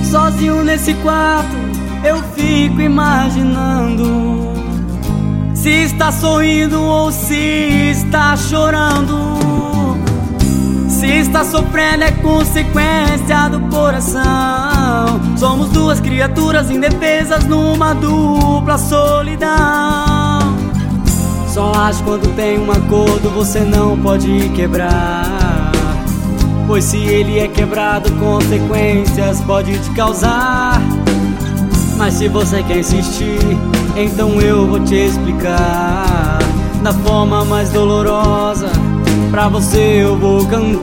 Sozinho nesse quarto eu fico imaginando se está sorrindo ou se está chorando. Se está sofrendo é consequência do coração. Somos duas criaturas indefesas numa dupla solidão. Só acho quando tem um acordo você não pode quebrar, pois se ele é quebrado, consequências pode te causar. Mas se você quer insistir, então eu vou te explicar da forma mais dolorosa. Pra você eu vou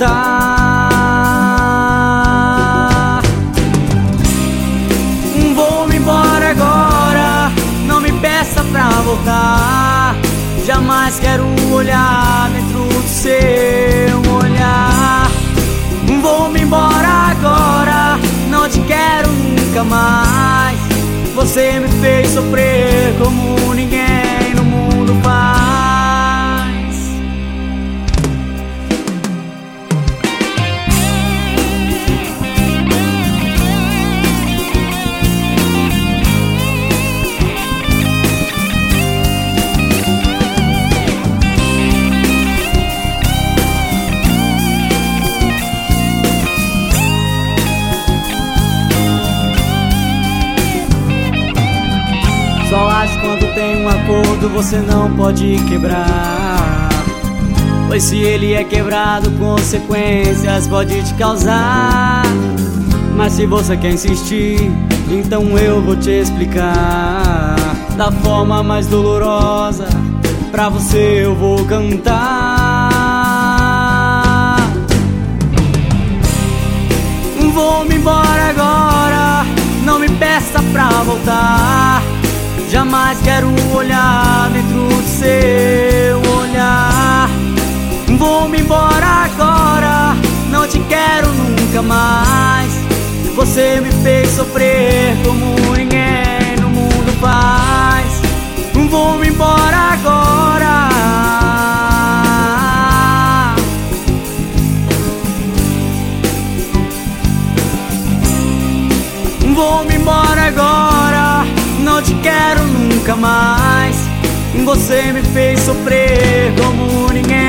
cantar. Vou-me embora agora, não me peça pra voltar. Jamais quero olhar dentro do seu olhar. Vou-me embora agora, não te quero nunca mais. Você me fez sofrer como ninguém no mundo faz. Só acho quando tem um acordo você não pode quebrar, pois se ele é quebrado, consequências pode te causar. Mas se você quer insistir, então eu vou te explicar da forma mais dolorosa. Pra você eu vou cantar. Vou-me embora agora, não me peça pra voltar. Jamais quero olhar dentro do seu olhar. Vou-me embora agora, não te quero nunca mais. Você me fez sofrer como ninguém no mundo faz. Vou-me embora agora. Vou-me embora agora, não te quero nunca mais. Você me fez sofrer como ninguém